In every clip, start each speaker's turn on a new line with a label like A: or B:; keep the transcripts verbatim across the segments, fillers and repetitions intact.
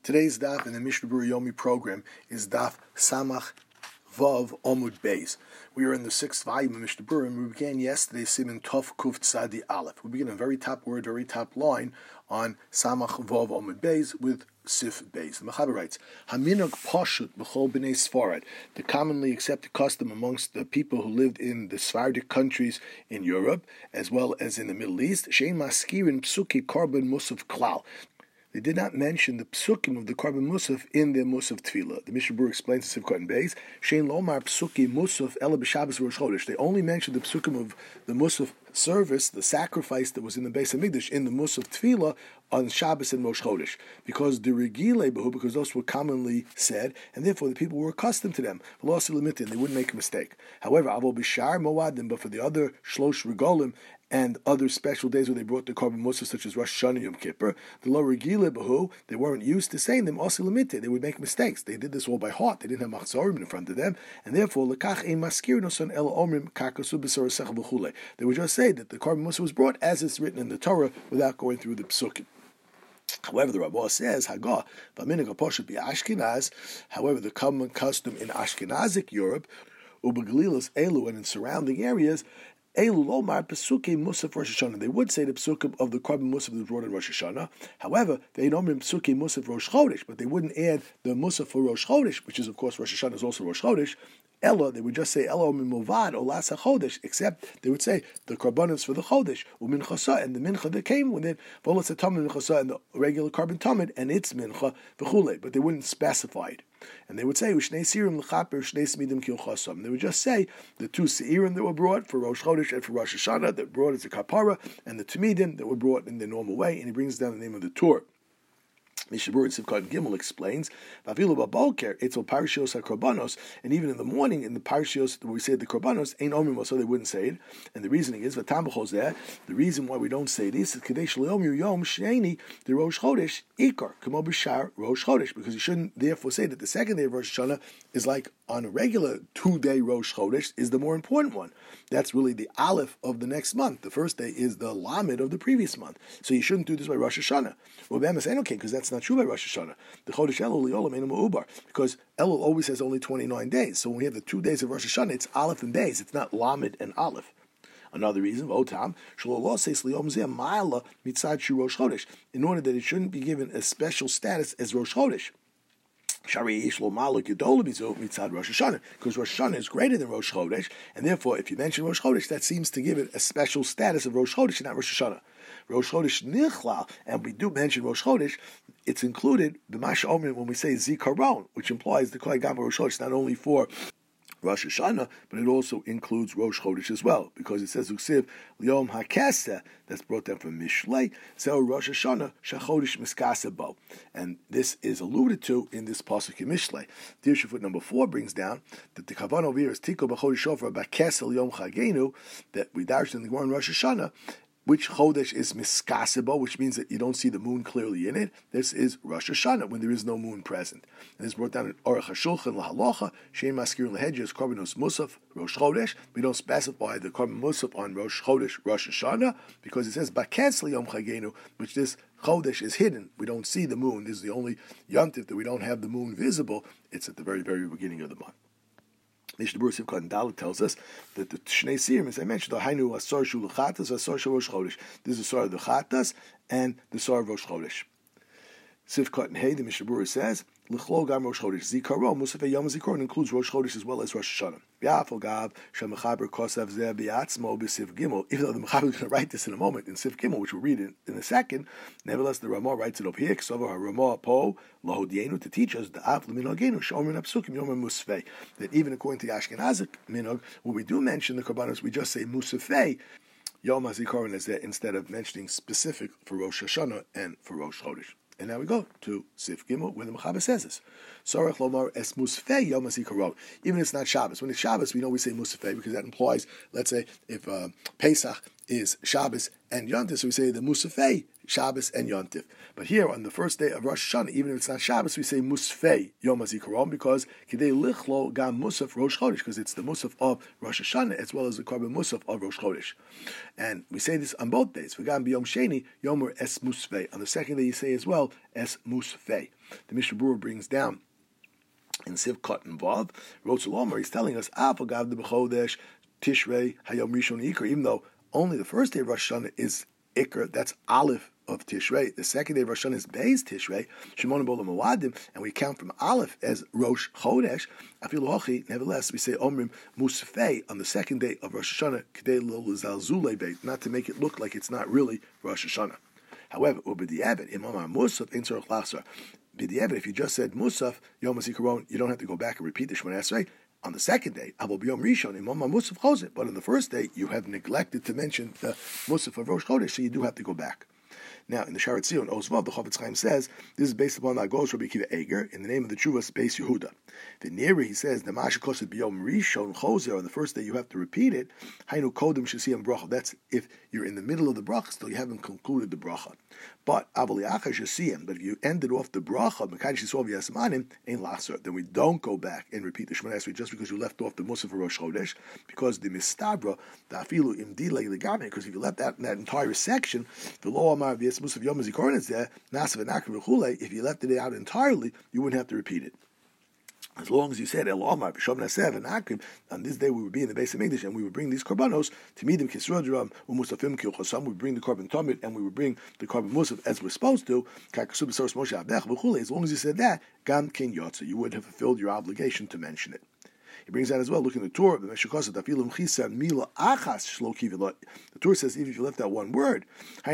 A: Today's daf in the Mishnah Berurah Yomi program is daf Samach Vav Omud Beis. We are in the sixth volume of Mishnah Berurah, and we began yesterday Siman Tov Kuf Tzadi Aleph. We begin a very top word, very top line on Samach Vav Omud Beis with Sif Beis. The Mechaber writes, Haminag Pashut B'chol B'nei Sfarad, the commonly accepted custom amongst the people who lived in the Sephardic countries in Europe, as well as in the Middle East, Shein Maskirin Psuki Korban Musaf Klal. They did not mention the psukim of the Korban Musaf in their Musaf Tefillah. The Mishnah Berurah explains in Sivkot and Beis, Shein Lomar Psuki Musaf Ela B'Shabbos Rosh Chodesh. They only mentioned the psukim of the Musaf service, the sacrifice that was in the Beis HaMikdash, in the Musaf Tefillah on Shabbos and Rosh Chodesh, because the Regile Behu, because those were commonly said, and therefore the people were accustomed to them. Velasi Limitin, they wouldn't make a mistake. However, Avol B'Shar Moadim, but for the other Shlosh Regolim and other special days where they brought the Korban Musaf, such as Rosh Hashanah, Yom Kippur, the Lo Regile Behu, they weren't used to saying them. Asi Limitin, they would make mistakes. They did this all by heart. They didn't have Machzorim in front of them, and therefore Lekach Ein Maskir Noson El Omrim Kakasu B'Sor Sech B'Chule. They would just say that the Korban Musaf was brought as it's written in the Torah without going through the psukim. However, the Rabbah says, Hagah, V'aminig HaPoshet B'Ashkenaz, however, the common custom in Ashkenazic Europe, Ubegalilas Elu, and in surrounding areas, Elu Lomar Pesukim Musaf Rosh Hashanah. They would say the Pesukim of the Korban Musaf that was brought in Rosh Hashanah. However, they don't mean Pesukim Musaf Rosh Chodesh, but they wouldn't add the Musaf for Rosh Chodesh, which is, of course, Rosh Hashanah is also Rosh Chodesh. Ella, they would just say Ella Mimovad or Lasa Chodesh, except they would say the Korbanos for the Chodesh, Umin Chasa, and the Mincha that came with it, Volas Tamid Mincha and the regular Korban Tamid, and its Mincha, V'chule, but they wouldn't specify it. And they would say, Ushnei Sirim L'chaper, Shnei Smidim Kil Chasam. They would just say the two Seirim that were brought for Rosh Chodesh and for Rosh Hashanah that brought as a Kapara, and the Tamidim that were brought in the normal way, and he brings down the name of the Torah. Mishnah Berurah in Sivkot and Gimel explains, Vavilu Baboker, Etzel Parshios HaKorbanos, and even in the morning, in the Parshios, where we say the Korbanos, Ein Omrim, so they wouldn't say it. And the reasoning is, Vatam B'chozeh, the reason why we don't say this is, Kadesh Le'om Yom Sheni, the Rosh Chodesh, Ikar, Kamo B'Shar, Rosh Chodesh, because you shouldn't therefore say that the second day of Rosh Hashanah is like on a regular two-day Rosh Chodesh, is the more important one. That's really the Aleph of the next month. The first day is the Lamed of the previous month. So you shouldn't do this by Rosh Hashanah. Well, Bama saying, okay, because that's not true by Rosh Hashanah. The Chodesh Elul Liolam Einam Ubar, because Elul always has only twenty-nine days. So when we have the two days of Rosh Hashanah, it's Aleph and Beis. It's not Lamed and Aleph. Another reason, Votam, Shalom says Liom Zeh Ma'ala Mitzad Shu Rosh Chodesh, in order that it shouldn't be given a special status as Rosh Chodesh. Because Rosh Hashanah is greater than Rosh Chodesh, and therefore, if you mention Rosh Chodesh, that seems to give it a special status of Rosh Chodesh and not Rosh Hashanah. Rosh Chodesh Nichlal, and we do mention Rosh Chodesh, it's included b'Masha Omrim when we say Zikaron, which implies the Kohen Gadol Rosh Chodesh not only for Rosh Hashanah, but it also includes Rosh Chodesh as well, because it says Uksiv Liom HaKeseh, that's brought down from Mishlei, Zeh Rosh Hashanah Shachodesh Miskaseh Bo, and this is alluded to in this pasuk in Mishlei. Dirshu foot number four brings down that the Kavan over here is Tiko B'Chodesh Shofar B'Keseh Liom Chagenu, that we darshed in the Gemara in Rosh Hashanah, which Chodesh is Miskasebo, which means that you don't see the moon clearly in it. This is Rosh Hashanah, when there is no moon present. And it's brought down in Aruch HaShulchan L'Halacha, Shein Maskir L'Hedges, Korbanos Musaf, Rosh Chodesh. We don't specify the Korban Musaf on Rosh Chodesh, Rosh Hashanah, because it says Baketz L'Yom Chagenu, which this Chodesh is hidden. We don't see the moon. This is the only yontif that we don't have the moon visible. It's at the very, very beginning of the month. Mishnah Berurah Sivkot and Dalet tells us that the Shnei Sirim, as I mentioned, the Hainu Asar Shu L'Chatas, Asar Shu Rosh Chodesh. This is the Sar of the Chatas and the Sar of Rosh Chodesh. Sivkot and Hey, the Mishnah Berurah says, L'chlol Gam Rosh Chodesh Zikaron, Musaf Yom Zikaron includes Rosh Chodesh as well as Rosh Hashanah. B'Afal Gav Shemechaber Kosav Zeh B'Yatzmo B'Siv Gimel. Even though the Mechaber is going to write this in a moment in Siv Gimel, which we'll read in, in a second, nevertheless the Ramah writes it up here. K'sover HaRamah Po Lahodienu, to teach us the Av L'Minogenu Shomer Napsukim Yomer Musfei, that even according to the Ashkenazic Minog, when we do mention the Korbanos, we just say Musafei Yom HaZikaron as that, instead of mentioning specific for Rosh Hashanah and for Rosh Chodesh. And now we go to Sif Gimel, where the Mechaber says this. Sorach Lomar es Musfei Yom HaZikaron. Even if it's not Shabbos. When it's Shabbos, we know we say Musfei, because that implies, let's say, if uh, Pesach is Shabbos and Yontif, so we say the Musafei, Shabbos and Yontif. But here on the first day of Rosh Hashanah, even if it's not Shabbos, we say Musafei Yom HaZikaron because Kidei Lichlo Gam Musaf Rosh Chodesh, because it's the Musaf of Rosh Hashanah as well as the Korban Musaf of Rosh Chodesh. And we say this on both days. V'gam b'Yom Sheni Yomer Es Musafei. On the second day you say as well Es Musafei. The Mishnah Berurah brings down in Sivkot and Vav, Rotzel Omer, he's telling us Afagav de B'Chodesh Tishrei Hayom Rishon Ikar, even though only the first day of Rosh Hashanah is Ikar, that's Aleph of Tishrei. The second day of Rosh Hashanah is Beis Tishrei, Shimon Bola Mawadim, and we count from Aleph as Rosh Chodesh. Afilu Hochi, nevertheless, we say Omrim Musafei on the second day of Rosh Hashanah, K'dei Lo L'Zalzulei Beit, not to make it look like it's not really Rosh Hashanah. However, Ubediavad, Imam Musaf, Ein Tzorach Lachzor. B'diavad, if you just said Musaf, Yom HaZikaron, you don't have to go back and repeat the Shemona Esrei. On the second day, Abol B'Yom Rishon, Imam Musaf Chozeh. But on the first day, you have neglected to mention the Musaf of Rosh Chodesh, so you do have to go back. Now, in the Sharat Zion, Osvav, the Chofetz Chaim says, this is based upon the Agos Rabbi Akiva Eger, in the name of the Chuvas Beis Yehuda. The Neri, he says, the Masha Koset B'Yom Rishon Chozer, on the first day you have to repeat it, Hainu Kodim Shesiyam Bracha. That's if you're in the middle of the bracha, still you haven't concluded the bracha. But Avali Achar Shesiyam, but if you ended off the bracha, Mekadish Yisrael V'Yasmanim, Ein Lachzor, then we don't go back and repeat the Shemona Esrei just because you left off the Musaf of Rosh Chodesh, because the Mistabra, the Afilu Im Dilei Legabe, because if you left that, that entire section, the Lo Amar V'Yas Musaf Yom HaZikaron is there, Nasav and Akar V'Chulei, if you left it out entirely, you wouldn't have to repeat it. As long as you said El Omar B'Shom Nasev and Akrim, on this day we would be in the base of English and we would bring these korbanos to Midim Kisrodram Umusafim Kilchosam. We would bring the korban Tomit and we would bring the korban Musaf as we're supposed to. Kakasub Soros Moshe Abech V'Chulei. As long as you said that, Gam Kin Yotze, you would have fulfilled your obligation to mention it. He brings out as well, look in the Torah, the Torah says, even if you left out one word, for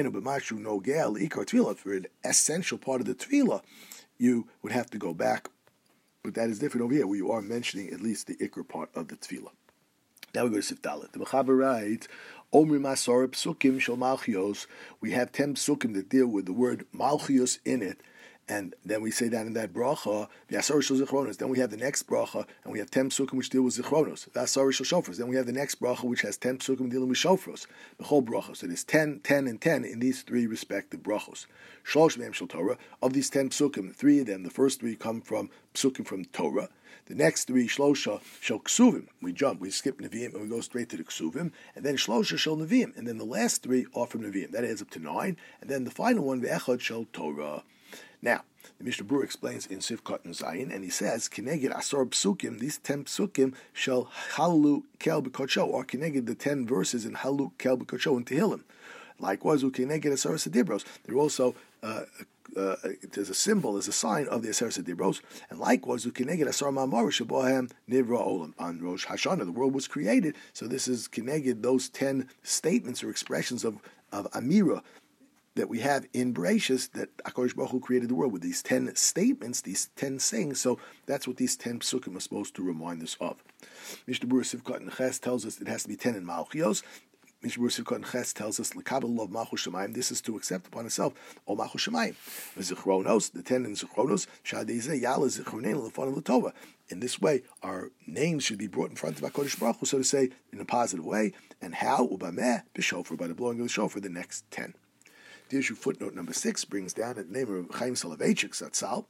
A: an essential part of the Tefillah, you would have to go back. But that is different over here, where you are mentioning at least the Ikr part of the Tefillah. Now we go to Sif Dalet. The Mechaber writes, Omri Masor Psukim Shel Malchios. We have ten psukim that deal with the word Malchios in it. And then we say that in that bracha, V'asar Shel Zichronos. Then we have the next bracha, and we have ten psukim which deal with Zichronos. V'asar Shel Shofros. Then we have the next bracha which has ten psukim dealing with Shofros. The whole brachos. So there's ten, ten, and ten in these three respective brachos. Shlosh Me'em Shel Torah. Of these ten psukim, three of them, the first three come from psukim from Torah. The next three, Shlosha Shel Ksuvim. We jump, we skip Nevi'im, and we go straight to the Ksuvim. And then Shlosha Shel Nevi'im. And then the last three are from Nevi'im. That adds up to nine. And then the final one, Ve'echad Shel Torah. Now, the Mishnah Berurah explains in Sivkot and Zayin, and he says, Kineged Asor Psukim, these ten Psukim shall Halu Kel B'Kodsho, or Kineged the ten verses in Halu Kel B'Kodsho in Tehillim. Likewise, Kineged Asor Sedibros. They're also, uh, uh, there's a symbol, there's a sign of the Asor Sedibros, and likewise, Kineged Asor Mamar Shabohem Nivra Olam. On Rosh Hashanah, the world was created, so this is Kineged those ten statements or expressions of, of Amira, that we have in Bereshis, that HaKadosh Baruch Hu created the world with these ten statements, these ten sayings. So that's what these ten psukim are supposed to remind us of. Mishnah Berurah Sivkot and Ches tells us it has to be ten in Malchios. Mishnah Berurah Sivkot and Ches tells us L'kabel Lov Malchus Shemayim. This is to accept upon itself all Malchus Shemayim. Zichronos, the ten in Zichronos, Shadei Yala Zichronein L'fon L'tova. In this way, our names should be brought in front of HaKadosh Baruch Hu, so to say, in a positive way. And how? Ubameh b'shofar, by the blowing of the shofar, the next ten. The issue footnote number six brings down at the name of Chaim Soloveitchik Zatzal,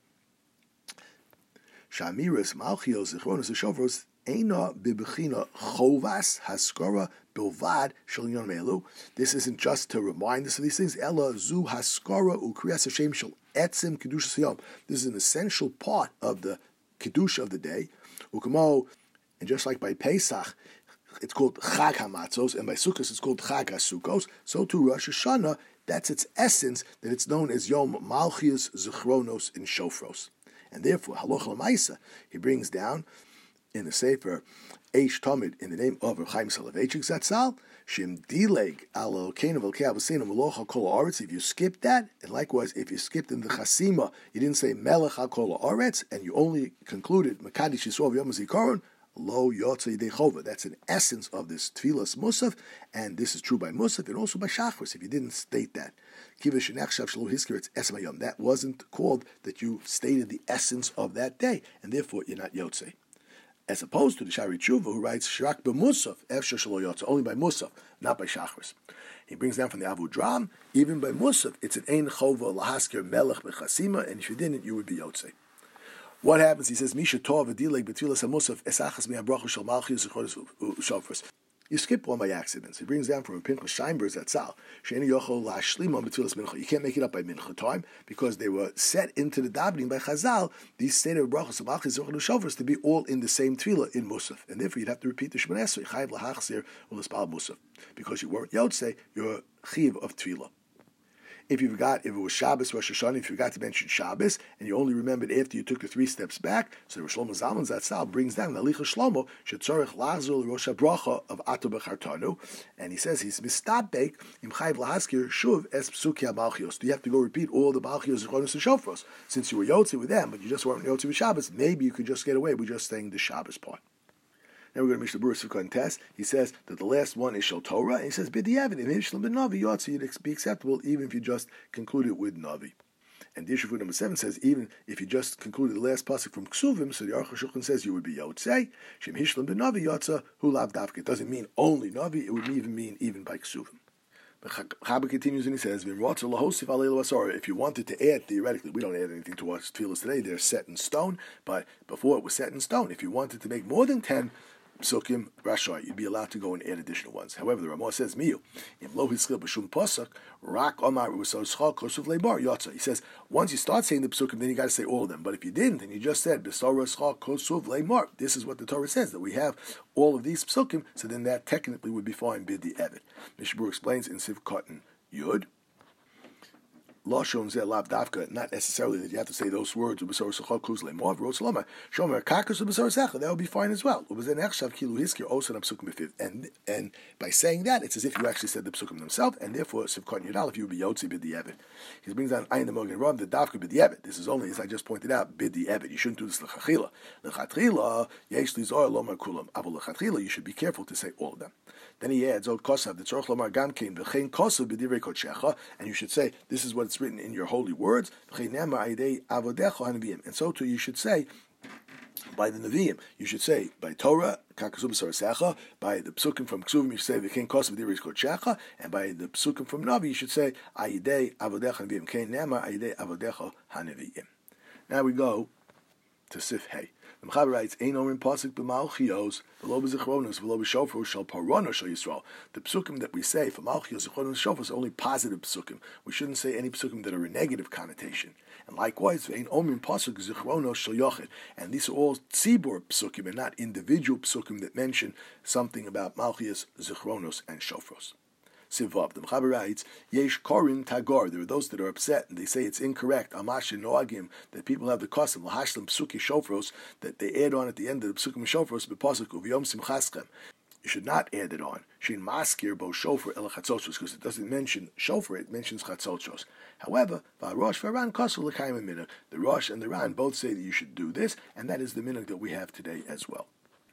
A: Shamiras Malchios Zichronos Shofros Eina Bibechina Chovas Haskara Bilvad Shel Yon Melu. This isn't just to remind us of these things. Ella Zu Haskara Ukriyas Hashem Shel Etzim Kedushas Hayom. This is an essential part of the Kedusha of the day. Ukamo, and just like by Pesach, it's called Chag HaMatzos, and by Sukkot it's called Chag HaSukkos. So too Rosh Hashanah, that's its essence, that it's known as Yom Malchios Zichronos in Shofros. And therefore, Haloch L'maisa, he brings down in the Sefer Eish Tamid in the name of Chaim Soloveitchik Zatzal, Shim Dileg Al Elokeinu V'Elokei Avosinu Meloch HaKol Haaretz. If you skipped that, and likewise, if you skipped in the Chasima, you didn't say Melech HaKol Haaretz, and you only concluded Mekadesh Yisrael Yom HaZikaron, Lo Yotzei Dechova. That's an essence of this Tfilas Musaf, and this is true by Musaf and also by Shachris, if you didn't state that. Kivish Nechshav Shelo Hiskir, it's Esmayom. That wasn't called that you stated the essence of that day, and therefore you're not Yotzei. As opposed to the Shari Tshuva, who writes Shrak b'musaf, efshar shelo yotza, only by musaf, not by shachris. He brings down from the Avu Dram, even by musaf, it's an ein chova lahaskir melech b'chasima, and if you didn't, you would be yotze. What happens? He says, Misha tov v'dilei b'tfilas hamusaf esachas mi'abracha shel malchus zechronos shofros. You skip one by accident. He brings down from a Pinchas Scheinberg's Atzal. She'eni yochol la'ashlima b'tfilas mincha. You can't make it up by mincha time because they were set into the davening by Chazal. These seder brachos of malchus zechronos shofros to be all in the same tefillah in musaf, and therefore you'd have to repeat the Shemon Esrei chayiv lahachzir u'lespal musaf because you weren't yotze. You're chiv of tefillah. If you forgot, if it was Shabbos, Rosh Hashanah, if you forgot to mention Shabbos, and you only remembered after you took the three steps back, so the Shlomo Zalman Zatzal brings down the Alicha Shlomo, Shetzorech Lachzor Rosh HaBracha of Ato B'Chartanu, and he says he's mistabek im Chayv Lahaskir Shuv Es Psuki HaMalchios. Do you have to go repeat all the Malchios Zechonos and Shofros? Since you were Yotzi with them, but you just weren't Yotzi with Shabbos, maybe you could just get away with just saying the Shabbos part. Now we're going to Mishnah Berurah Sukkah and Test. He says that the last one is Shel Torah, and he says B'diavad in Hishlam Ben Navi Yotzi, you'd be acceptable even if you just conclude it with Navi. And the issue for number seven says even if you just concluded the last pasuk from Ksuvim, so the Aruch HaShulchan says you would be Yotzei Shem Hishlam Ben Navi Yotza Hu Lav Davka. It doesn't mean only Navi; it would even mean even by Ksuvim. But Chabad continues and he says, if you wanted to add, theoretically, we don't add anything to our tefillos today; they're set in stone. But before it was set in stone, if you wanted to make more than ten psukim rashai, you'd be allowed to go and add additional ones. However, the Ramah says, "Miyu im lo hiskil b'shum pasuk rak omar u'sarschal kosuv leibar yotza." He says once you start saying the psukim, then you got to say all of them. But if you didn't, and you just said b'sarschal kosuv leimar, this is what the Torah says, that we have all of these psukim. So then that technically would be fine. Bid the evet. Mishnah Berurah explains in Siv Cotton Yud. Lashon zeh lav davka, not necessarily that you have to say those words. That would be fine as well. And and by saying that, it's as if you actually said the psukim themselves, and therefore sivkot yudal if you would be yotzi bid the evet. He brings down ayin the mogen rav the davka bid the evet. This is only, as I just pointed out, bid the evet. You shouldn't do this lechachila. Lechachila yesh lizor lomar kulam. Avol lechachila you should be careful to say all of them. Then he adds, "Od kosav the tzorch lomar gam kein v'chein kosav b'divrei kodshecha," and you should say, "This is what it's written in your holy words." And so too, you should say by the Nevi'im. You should say by Torah, by the psukim from Ksuvim, you should say v'chein kosav b'divrei kodshecha, and by the psukim from Navi, you should say ayidei avodecha nevi'im. Kein nema ayidei avodecha hanevi'im. Now we go to Sif Hey. The Mechaber writes, "Ein orin pasuk b'malchios v'lo b'zichronos v'lo b'shofros shel parona shel Yisrael." The psukim that we say for malchios, zichronos, shofros are only positive psukim. We shouldn't say any psukim that are a negative connotation. And likewise, "Ein orin pasuk zichronos shel yochid." And these are all tzibur psukim and not individual psukim that mention something about malchios, zichronos, and shofros. Sivav. The Mechaber writes, Yesh Korin Tagar. There are those that are upset and they say it's incorrect. Amash Noagim, that people have the custom, Lahashlam Psuki Shofros, that they add on at the end of the Psukim Shofros, B'Pasuk Uviyom Simchaschem. You should not add it on. Shin Maskir Bo Shofar El Chatzotros, because it doesn't mention Shofar, it mentions Chatzotros. However, Varosh Varan Kosel L'Chaim Minhag. The Rosh and the Ran both say that you should do this, and that is the minhag that we have today as well.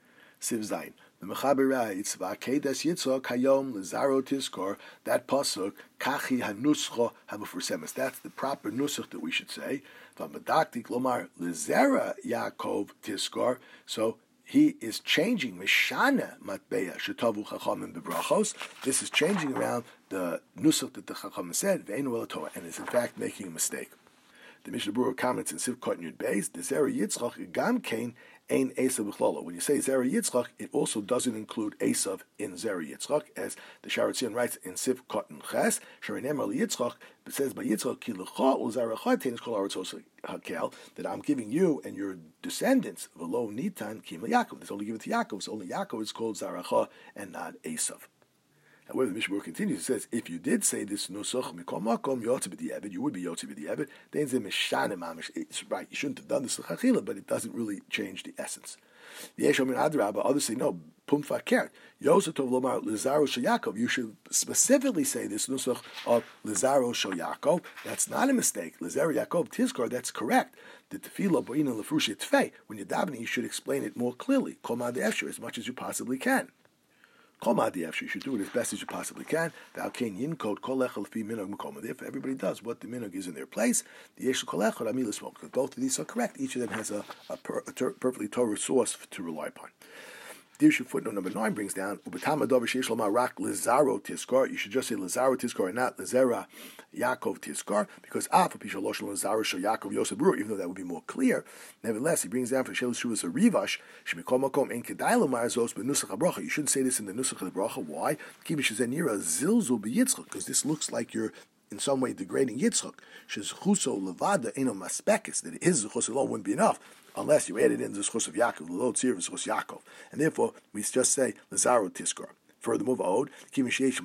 A: Siv Zayin. The Mechaber writes, "Va'kedas Yitzchak Hayom Lezaro Tiskor." That pasuk, Kachi Hanuscha Hamufursemes. That's the proper nusach that we should say. Va'madaktik Lomar Lezera Yaakov Tiskor. So he is changing Mishana Matbeya Shetavu Chachamim Bebrachos. This is changing around the nusach that the Chacham said, Ve'enu El Torah, and is in fact making a mistake. The Mishnah Berurah comments in Sivkot Yud Beis, the Zera Yitzchak Gam Kain Ein Esav B'chlolo. When you say Zera Yitzchak, it also doesn't include Esav in Zera Yitzchak, as the Sharatzion writes in Sivkot Ches, Sharinemar Yitzchak, but says by Yitzchak Ki L'cha U'Zaracha Tein Kol Aratzos Hakel, that I'm giving you and your descendants V'lo Nitan Kim Yaakov. It's only given to Yaakov, so only Yaakov is called Zaracha and not Esav. However, the Mishnah Berurah continues. It says, if you did say this nusach mikol makom yotze b'diavad, you would be yotze b'diavad. Then it's mishane mamish. It's right. You shouldn't have done this l'chachila, but it doesn't really change the essence. The Yeshom in Adrabah, others say no. Pum fakert yosef tov lomar lezaro shel Yaakov. You should specifically say this nusach of lezaro shel Yaakov. That's not a mistake. Lezaro Yaakov tizkor. That's correct. The tefillah bo'ina lefrushi tfei. When you're davening, you should explain it more clearly. Kol ma'ad esher, as much as you possibly can. Kol ma'adiaf, you should do it as best as you possibly can. Thou can yin code kol echel fi minhag makom. If everybody does what the minhag is in their place, the yeshel kol echel amilas smoke. Both of these are correct. Each of them has a, a, per, a ter, perfectly Torah source to rely upon. Dirshu footnote number nine brings down Ubatama Dover Sheish Lomar Rak Lizaro Tiskar. You should just say Lizaro Tiskar and not Lizera Yaakov Tiskar, because Af Pishalosh Lizaro Shal Yaakov Yosef Brewer, even though that would be more clear. Nevertheless, he brings down for Shel Shuvas a Rivash, Shemikol Makom En Kedai Lomar Zos Benusach HaBracha. You shouldn't say this in the Nusach HaBracha. Why? Kivish Zenira Zilzul B'Yitzchak, because this looks like you're in some way degrading Yitzchak. Shezchuso Levada Eno Maspekis, that his Zechus alone wouldn't be enough unless you added in the Zechus of Yaakov, the Lord Tzir Zechus Yaakov. And therefore, we just say Lazaro Tiskar. Further move out, since it's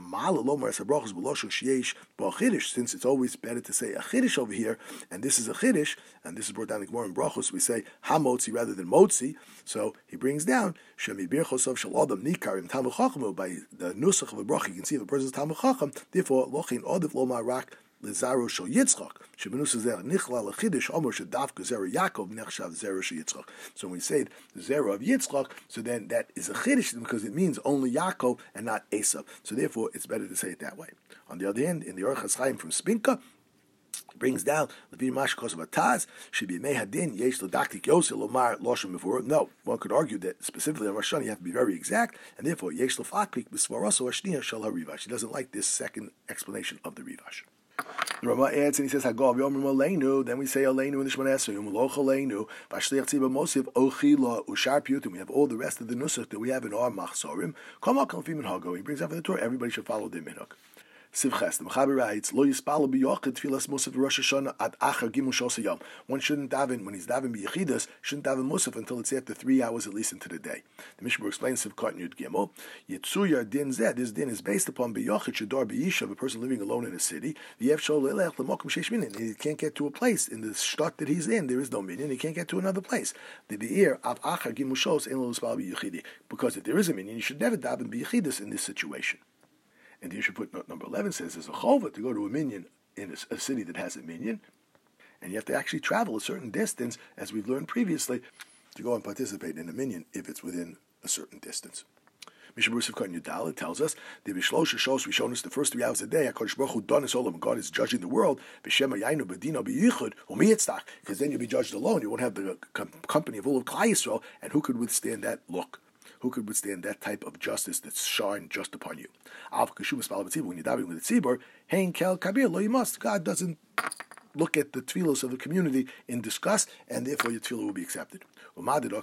A: always better to say a chiddush over here, and this is a chiddush, and this is brought down in Gemara in Brachos, we say hamotzi rather than motzi. So he brings down shemi birchosov shel adam nikar im talmud chacham, by the nusach of a bracha. You can see if a person's talmud chacham. Therefore, lochin odif lomar rak Lizaro shel Yitzchak. Shebenus zer nichla lechidish omer shedavka zera Yaakov nechshav zera shel Yitzchak. So when we say the zera of Yitzchak, so then that is a chidish because it means only Yaakov and not Esav. So therefore, it's better to say it that way. On the other hand, in the Orchas Chaim from Spinka, brings down Levi Mashkos of Ataz should be mehadin yesh ledaktik yosel omar loshem before. No, one could argue that specifically on Rosh Hashanah you have to be very exact, and therefore yesh lefaklik b'svaroso ashniya shel harivash. He doesn't like this second explanation of the Rivash. The Rama adds and he says, Hagav Yomrim Aleinu, then we say Aleinu in the Shemon Esrei, Yom Loch Aleinu, Vashliach Tziba Mosiv, Ochila, Ushar Piyutim. We have all the rest of the Nusach that we have in our Machzorim. Kamal Kalfim and Hago. He brings up in the Torah, everybody should follow the Minhag. Sivches, the Mechaber writes, Lo Yispalu B'Yochid Tfilas Musaf Rosh Hashanah Ad Achar Gimel Shos Hayom. One shouldn't daven, when he's daven B'Yechidas, shouldn't daven Musaf until it's after three hours at least into the day. The Mishnah explains Sivkot and Yud Gimel. Yitzuyar Din Zeh, this din is based upon B'Yochid Shador B'Yishav, a person living alone in a city. V'Yev Shol Leilech L'Mokum Sheish Minyan. He can't get to a place in the shtot that he's in. There is no minyan. He can't get to another place. The Be'ir Av Achar Gimel Shos Ein Lo Yispalu B'Yechidi. Because if there is a minyan, you should never daven B'Yechidas in this situation. And the issue footnote number eleven says there's a chova to go to a minyan in a, a city that has a minyan, and you have to actually travel a certain distance, as we've learned previously, to go and participate in a minyan if it's within a certain distance. Mishnah Berurah Sivkot Yudal tells us the Bishlosha Shos Rishonos the first three hours a day. HaKadosh Baruch Hu Donis Olam, God is judging the world. B'Shema Yainu B'Dino B'Yichud U'Miyitztach, because then you'll be judged alone. You won't have the com- company of all of Klal Yisrael, and who could withstand that look? Who could withstand that type of justice that's shined just upon you? When you're davening with the tzibur, hein kel kabir lo, you must. God doesn't look at the tefillos of the community in disgust, and therefore your tefillah will be accepted. Why does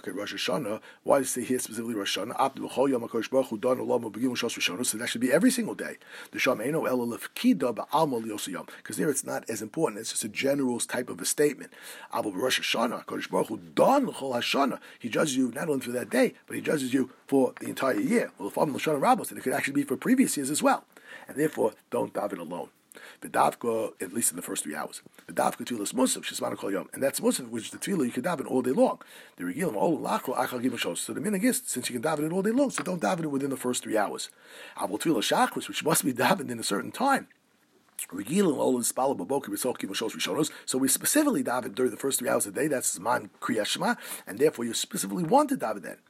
A: it say here specifically Rosh Hashanah? So that should be every single day. Because there it's not as important. It's just a general type of a statement. Rosh Hashanah, He judges you not only for that day, but He judges you for the entire year. Well, if I'm Lashon Rabbos, it could actually be for previous years as well. And therefore, don't daven alone. The davka, at least in the first three hours. The davka tefillah musaf shesmanu kol yom, and that's musaf, which is the tefillah you can daven all day long. The regilim all lachol achal gimel shos. So the minhag is, since you can daven it all day long, so don't daven it within the first three hours. Avol tefillah shachris, which must be davened in a certain time. So we specifically daven during the first three hours of the day. That's Zman Kriyas Shema, and therefore you specifically want to daven then.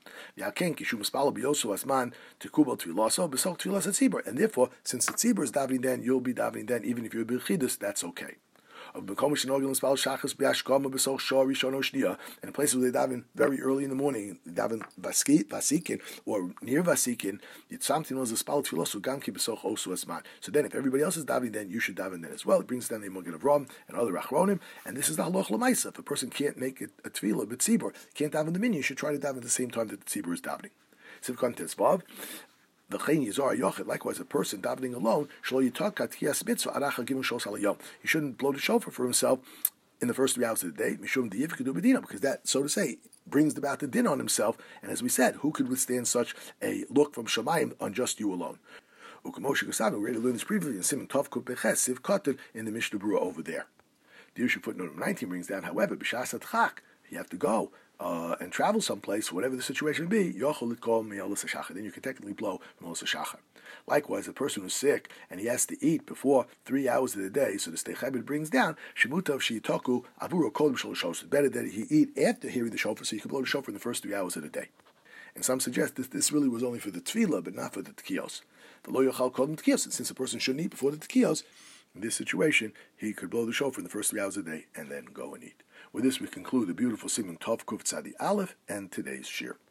A: And therefore, since the tzibur is davening then, you'll be davening then, even if you're b'chidus, that's okay. In places where they daven very early in the morning, daven vasikin or near vasikin, so then if everybody else is davening, then you should daven then as well. It brings down the Magen Avraham and other achronim, and this is the halach l'maisa. If a person can't make it a tefillah but tzibur, can't daven the minyan, you should try to daven at the same time that the tzibur is davening. Sivkot Tezvav. Likewise, a person davening alone, he shouldn't blow the shofar for himself in the first three hours of the day, because that, so to say, brings about the din on himself. And as we said, who could withstand such a look from Shamayim on just you alone? We already learned this previously in Simon Tov Kuf Beches Siv Kotten in the Mishnah Berurah over there. The issue footnote number nineteen brings down, however, b'shas chak, you have to go uh, and travel someplace, whatever the situation be. Yochel it call me'olas hashachar. Then you can technically blow me'olas hashachar. Likewise, a person who's sick and he has to eat before three hours of the day, so the Stei Chebed brings down shemutav she'itoku avuro kodim shalosh. Better that he eat after hearing the shofar, so you can blow the shofar in the first three hours of the day. And some suggest that this really was only for the tefillah, but not for the tekiyos. The lo yochal kodem tekiyos, since a person shouldn't eat before the tekiyos, in this situation, he could blow the shofar in the first three hours of the day and then go and eat. With this, we conclude the beautiful Siman Tov Kuf Tzadi Aleph and today's shir.